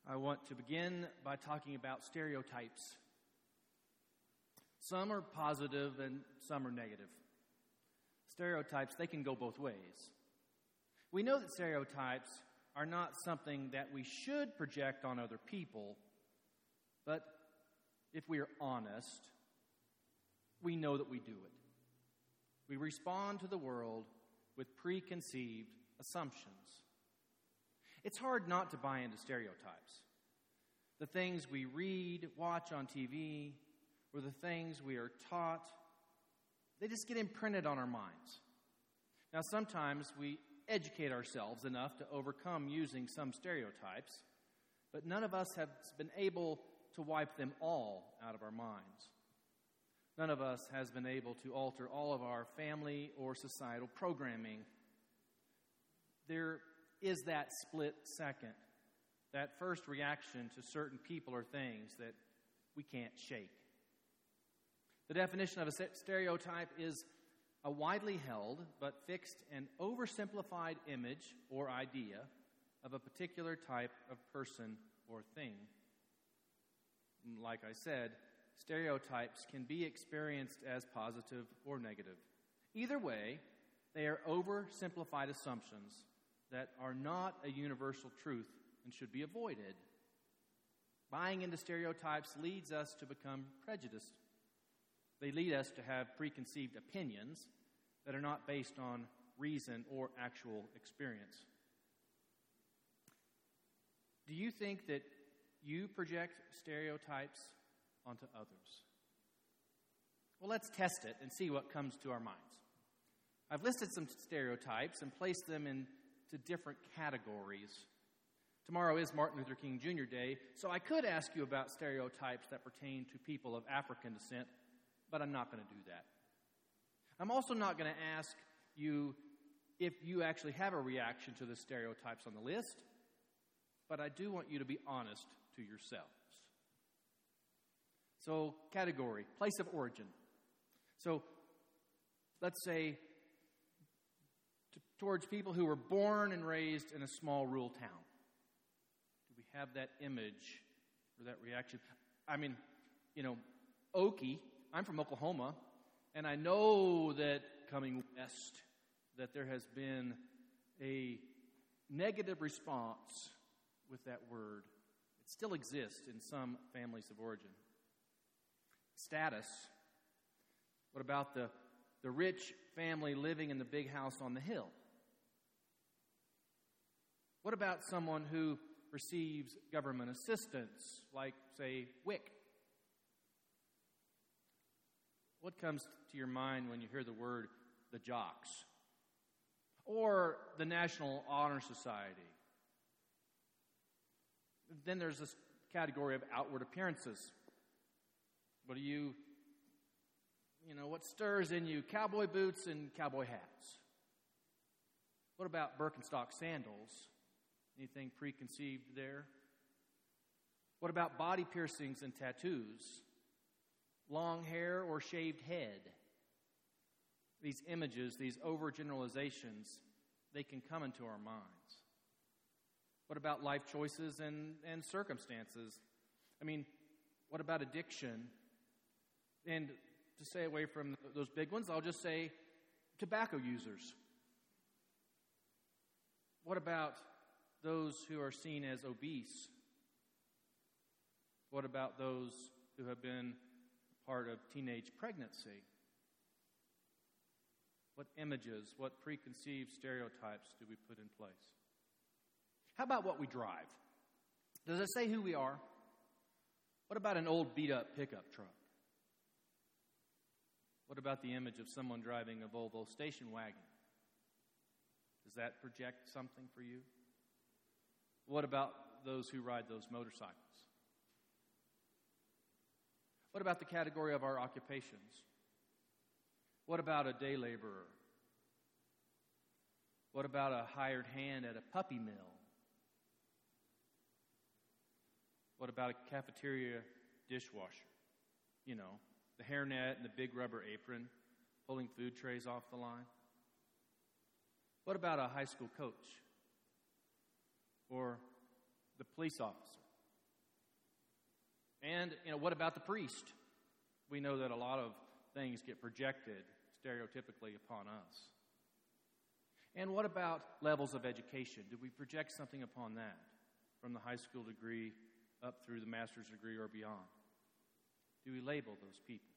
I want to begin by talking about stereotypes. Some are positive and some are negative. Stereotypes, they can go both ways. We know that stereotypes are not something that we should project on other people, but if we are honest, we know that we do it. We respond to the world with preconceived assumptions. It's hard not to buy into stereotypes. The things we read, watch on TV, or the things we are taught, they just get imprinted on our minds. Now, sometimes we educate ourselves enough to overcome using some stereotypes, but none of us have been able to wipe them all out of our minds. None of us has been able to alter all of our family or societal programming. There is that split second, that first reaction to certain people or things that we can't shake. The definition of a stereotype is a widely held but fixed and oversimplified image or idea of a particular type of person or thing. Like I said, stereotypes can be experienced as positive or negative. Either way, they are oversimplified assumptions that are not a universal truth and should be avoided. Buying into stereotypes leads us to become prejudiced. They lead us to have preconceived opinions that are not based on reason or actual experience. Do you think that you project stereotypes onto others? Well, let's test it and see what comes to our minds. I've listed some stereotypes and placed them into different categories. Tomorrow is Martin Luther King Jr. Day, so I could ask you about stereotypes that pertain to people of African descent, but I'm not going to do that. I'm also not going to ask you if you actually have a reaction to the stereotypes on the list, but I do want you to be honest to yourselves. So, category, place of origin. So, let's say towards people who were born and raised in a small rural town. Do we have that image or that reaction? I mean, Okie, I'm from Oklahoma, and I know that coming west, that there has been a negative response with that word. It still exists in some families of origin. Status. What about the rich family living in the big house on the hill? What about someone who receives government assistance, like, say, WIC? What comes to your mind when you hear the word the jocks? Or the National Honor Society? Then there's this category of outward appearances. What what stirs in you? Cowboy boots and cowboy hats. What about Birkenstock sandals? Anything preconceived there? What about body piercings and tattoos? Long hair or shaved head? These images, these overgeneralizations, they can come into our minds. What about life choices and circumstances? What about addiction? And to stay away from those big ones, I'll just say tobacco users. What about those who are seen as obese? What about those who have been part of teenage pregnancy? What images, what preconceived stereotypes do we put in place? How about what we drive? Does it say who we are? What about an old beat-up pickup truck? What about the image of someone driving a Volvo station wagon? Does that project something for you? What about those who ride those motorcycles? What about the category of our occupations? What about a day laborer? What about a hired hand at a puppy mill? What about a cafeteria dishwasher? The hairnet and the big rubber apron, pulling food trays off the line. What about a high school coach? Or the police officer? And, what about the priest? We know that a lot of things get projected stereotypically upon us. And what about levels of education? Do we project something upon that, from the high school degree up through the master's degree or beyond? Do we label those people?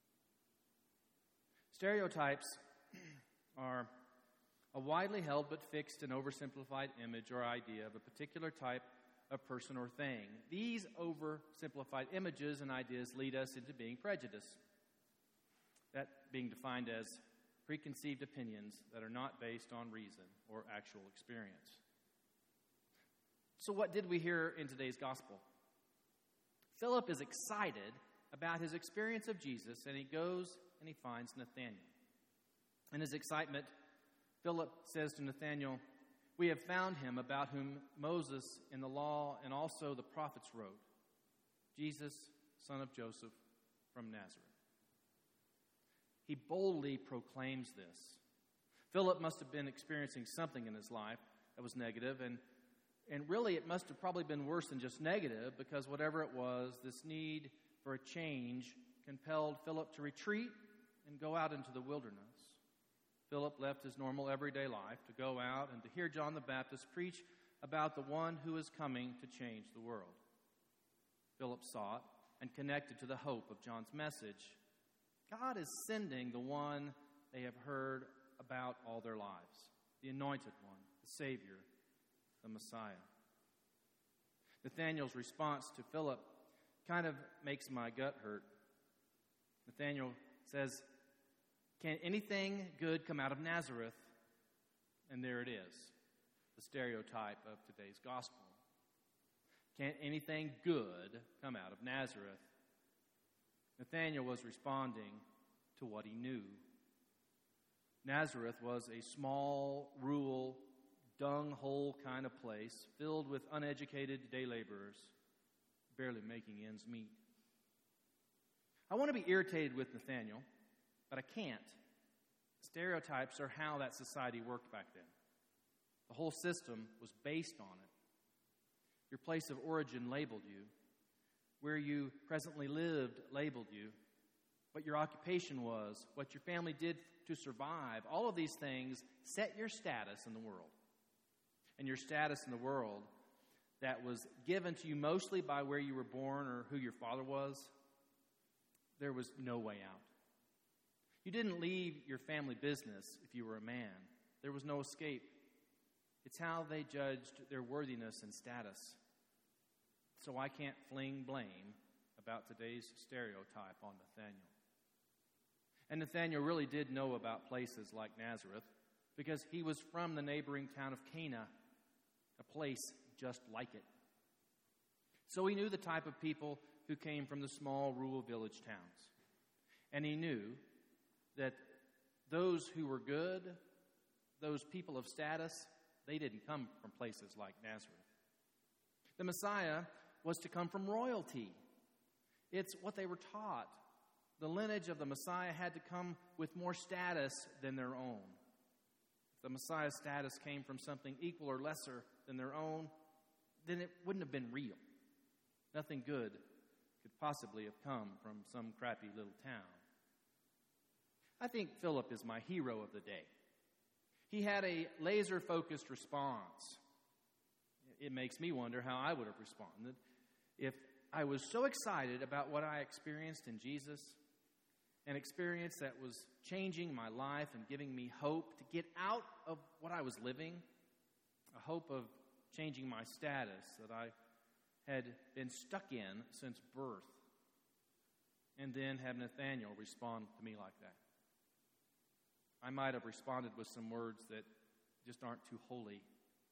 Stereotypes are a widely held but fixed and oversimplified image or idea of a particular type of person or thing. These oversimplified images and ideas lead us into being prejudiced. That being defined as preconceived opinions that are not based on reason or actual experience. So what did we hear in today's gospel? Philip is excited about his experience of Jesus, and he goes and he finds Nathanael. In his excitement, Philip says to Nathanael, "We have found him about whom Moses in the law and also the prophets wrote, Jesus, son of Joseph from Nazareth." He boldly proclaims this. Philip must have been experiencing something in his life that was negative, and really it must have probably been worse than just negative, because whatever it was, this need for a change compelled Philip to retreat and go out into the wilderness. Philip left his normal everyday life to go out and to hear John the Baptist preach about the one who is coming to change the world. Philip sought and connected to the hope of John's message. God is sending the one they have heard about all their lives, the anointed one, the Savior, the Messiah. Nathanael's response to Philip kind of makes my gut hurt. Nathanael says, "Can anything good come out of Nazareth?" And there it is, the stereotype of today's gospel. Can anything good come out of Nazareth? Nathanael was responding to what he knew. Nazareth was a small, rural, dung-hole kind of place filled with uneducated day laborers, barely making ends meet. I want to be irritated with Nathanael, but I can't. Stereotypes are how that society worked back then. The whole system was based on it. Your place of origin labeled you. Where you presently lived labeled you. What your occupation was, what your family did to survive, all of these things set your status in the world. And your status in the world that was given to you mostly by where you were born or who your father was, there was no way out. You didn't leave your family business if you were a man. There was no escape. It's how they judged their worthiness and status. So I can't fling blame about today's stereotype on Nathanael. And Nathanael really did know about places like Nazareth because he was from the neighboring town of Cana, a place just like it. So he knew the type of people who came from the small rural village towns. And he knew that those who were good, those people of status, they didn't come from places like Nazareth. The Messiah was to come from royalty. It's what they were taught. The lineage of the Messiah had to come with more status than their own. If the Messiah's status came from something equal or lesser than their own, then it wouldn't have been real. Nothing good could possibly have come from some crappy little town. I think Philip is my hero of the day. He had a laser-focused response. It makes me wonder how I would have responded if I was so excited about what I experienced in Jesus, an experience that was changing my life and giving me hope to get out of what I was living, a hope of changing my status that I had been stuck in since birth, and then have Nathanael respond to me like that. I might have responded with some words that just aren't too holy.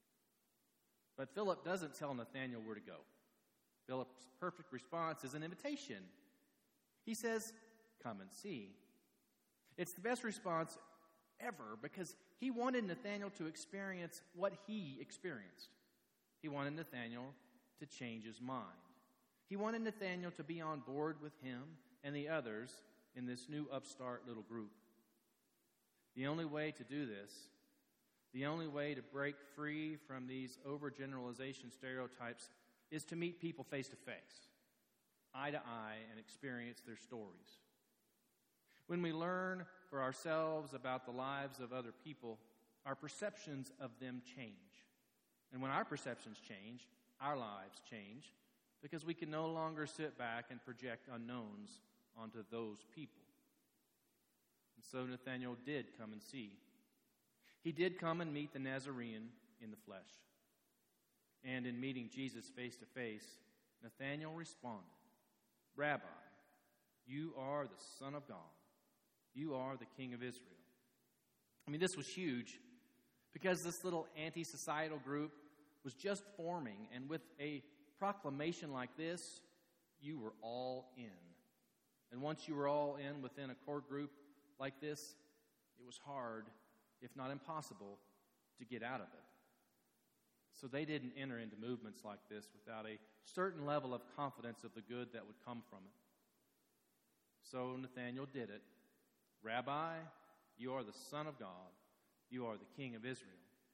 But Philip doesn't tell Nathanael where to go. Philip's perfect response is an invitation. He says, "Come and see." It's the best response ever because he wanted Nathanael to experience what he experienced. He wanted Nathanael to change his mind. He wanted Nathanael to be on board with him and the others in this new upstart little group. The only way to do this, the only way to break free from these overgeneralization stereotypes is to meet people face to face. eye to eye and experience their stories. When we learn for ourselves about the lives of other people, our perceptions of them change. And when our perceptions change, our lives change, because we can no longer sit back and project unknowns onto those people. And so Nathanael did come and see. He did come and meet the Nazarene in the flesh. And in meeting Jesus face to face, Nathanael responded, "Rabbi, you are the Son of God. You are the King of Israel." I mean, this was huge because this little anti-societal group was just forming, and with a proclamation like this, you were all in. And once you were all in within a core group like this, it was hard, if not impossible, to get out of it. So they didn't enter into movements like this without a certain level of confidence of the good that would come from it. So Nathanael did it. "Rabbi, you are the Son of God. You are the King of Israel."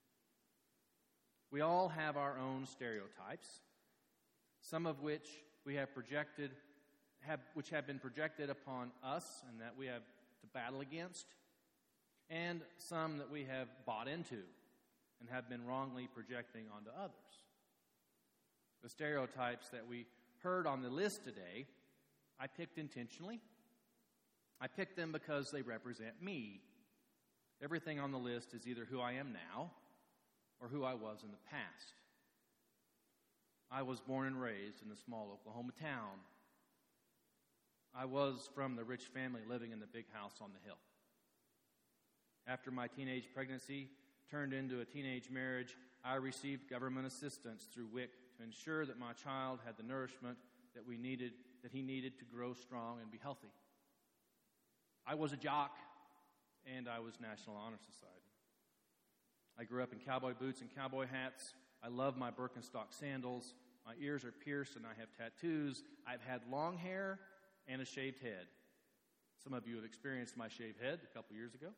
We all have our own stereotypes, some of which we have which have been projected upon us and that we have to battle against, and some that we have bought into and have been wrongly projecting onto others. The stereotypes that we heard on the list today, I picked intentionally. I picked them because they represent me. Everything on the list is either who I am now or who I was in the past. I was born and raised in a small Oklahoma town. I was from the rich family living in the big house on the hill. After my teenage pregnancy turned into a teenage marriage, I received government assistance through WIC to ensure that my child had the nourishment that he needed to grow strong and be healthy. I was a jock, and I was National Honor Society. I grew up in cowboy boots and cowboy hats. I love my Birkenstock sandals. My ears are pierced, and I have tattoos. I've had long hair and a shaved head. Some of you have experienced my shaved head a couple years ago.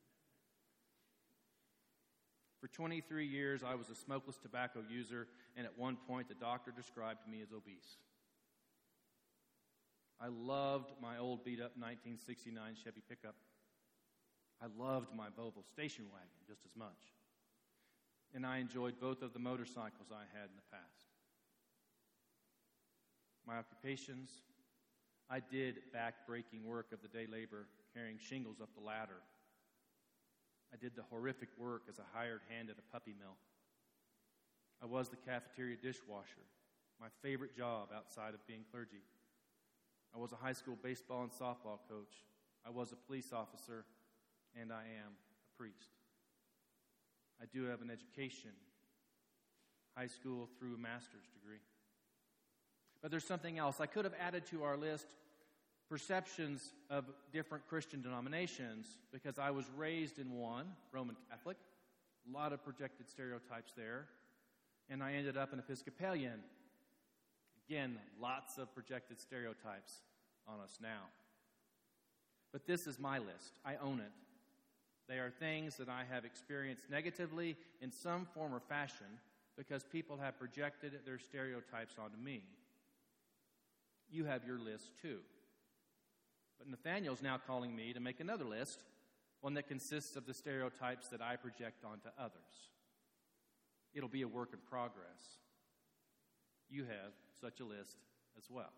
For 23 years, I was a smokeless tobacco user, and at one point, the doctor described me as obese. I loved my old beat-up 1969 Chevy pickup. I loved my Volvo station wagon just as much. And I enjoyed both of the motorcycles I had in the past. My occupations, I did back-breaking work of the day labor, carrying shingles up the ladder. I did the horrific work as a hired hand at a puppy mill. I was the cafeteria dishwasher, my favorite job outside of being clergy. I was a high school baseball and softball coach. I was a police officer, and I am a priest. I do have an education, high school through a master's degree. But there's something else. I could have added to our list perceptions of different Christian denominations because I was raised in one, Roman Catholic, a lot of projected stereotypes there, and I ended up an Episcopalian. Again, lots of projected stereotypes on us now. But this is my list. I own it. They are things that I have experienced negatively in some form or fashion because people have projected their stereotypes onto me. You have your list too. But Nathanael's now calling me to make another list, one that consists of the stereotypes that I project onto others. It'll be a work in progress. You have such a list as well.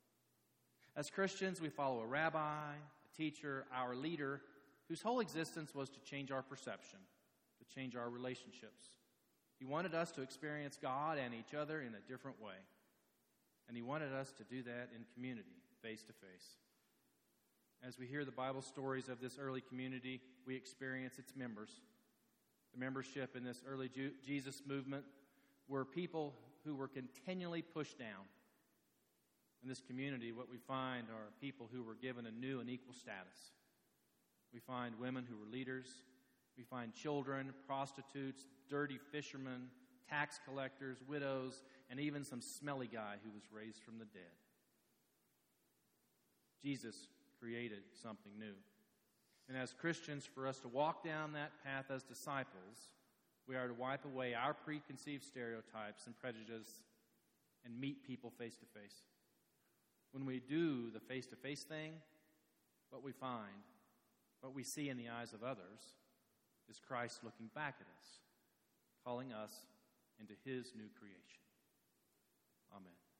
As Christians, we follow a rabbi, a teacher, our leader, whose whole existence was to change our perception, to change our relationships. He wanted us to experience God and each other in a different way. And he wanted us to do that in community, face to face. As we hear the Bible stories of this early community, we experience its members. The membership in this early Jesus movement were people who were continually pushed down. In this community, what we find are people who were given a new and equal status. We find women who were leaders. We find children, prostitutes, dirty fishermen, tax collectors, widows, and even some smelly guy who was raised from the dead. Jesus created something new. And as Christians, for us to walk down that path as disciples, we are to wipe away our preconceived stereotypes and prejudices and meet people face to face. When we do the face-to-face thing, what we find, what we see in the eyes of others, is Christ looking back at us, calling us into his new creation. Amen.